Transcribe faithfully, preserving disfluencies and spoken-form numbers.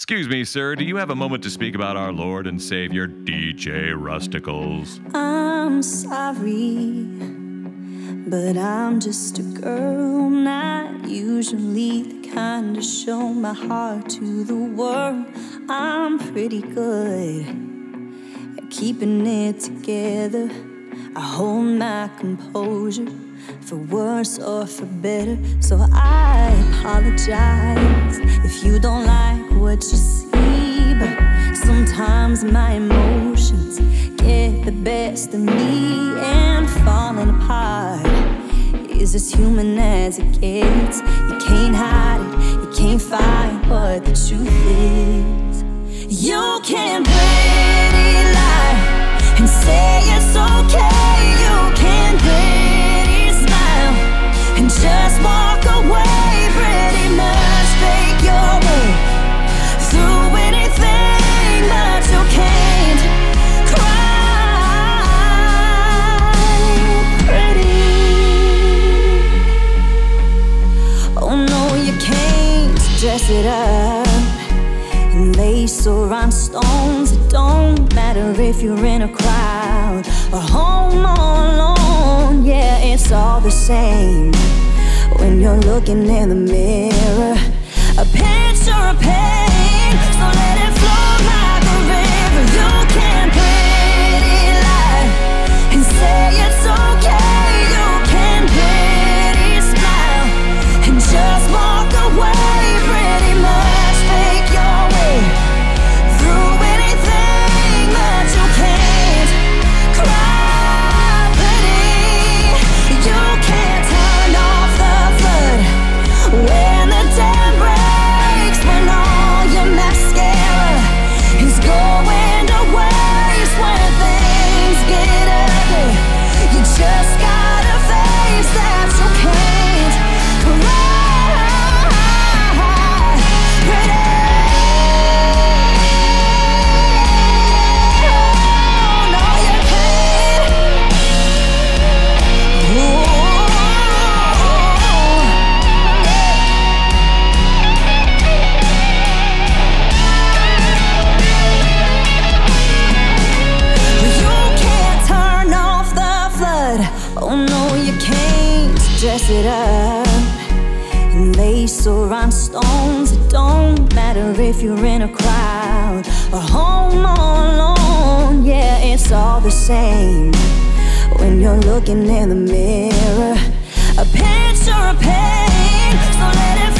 Excuse me, sir, do you have a moment to speak about our Lord and Savior, D J Rusticles? I'm sorry, but I'm just a girl, not usually the kind to show my heart to the world. I'm pretty good at keeping it together. I hold my composure, for worse or for better. So I apologize if you don't like what you see, but sometimes my emotions get the best of me, and falling apart is as human as it gets. You can't hide it, you can't fight what the truth is. You can pretty lie and say it's okay. You can pretty smile and just walk away. Pretty much fake your way through anything, but you can't cry pretty. Oh no, you can't dress it up and lace or rhinestones. It don't matter if you're in a crowd or home all alone. Yeah, it's all the same when you're looking in the mirror. A picture of pain, so let it flow like a river. You can pretty lie and say it's okay. You can pretty smile and just walk away. Pretty much fake your way through anything, but you can't cry pretty. You can't turn off the flood when the dam breaks, when all your mascara is going to waste. When things get ugly, you just gotta face that you can't cry pretty. Oh, no, you can't. Ooh, you can't turn off the flood. Oh no, you can't dress it up and lace or rhinestones. It don't matter if you're in a crowd or home all alone. Yeah, it's all the same when you're looking in the mirror. A picture of pain, so let it